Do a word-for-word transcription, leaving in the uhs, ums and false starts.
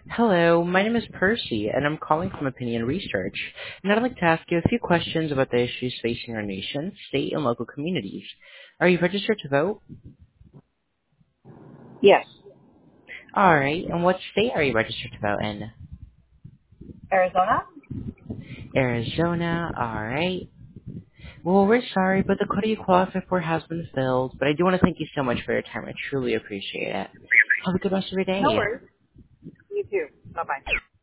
Hello, my name is Percy, and I'm calling from Opinion Research. And I'd like to ask you a few questions about the issues facing our nation, state, and local communities. Are you registered to vote? Yes. All right, and what state are you registered to vote in? Arizona? Arizona, all right. Well, we're sorry, but the quota you qualify for has been filled, but I do want to thank you so much for your time. I truly appreciate it. Have a good rest of your No day. worries. You too. Bye-bye.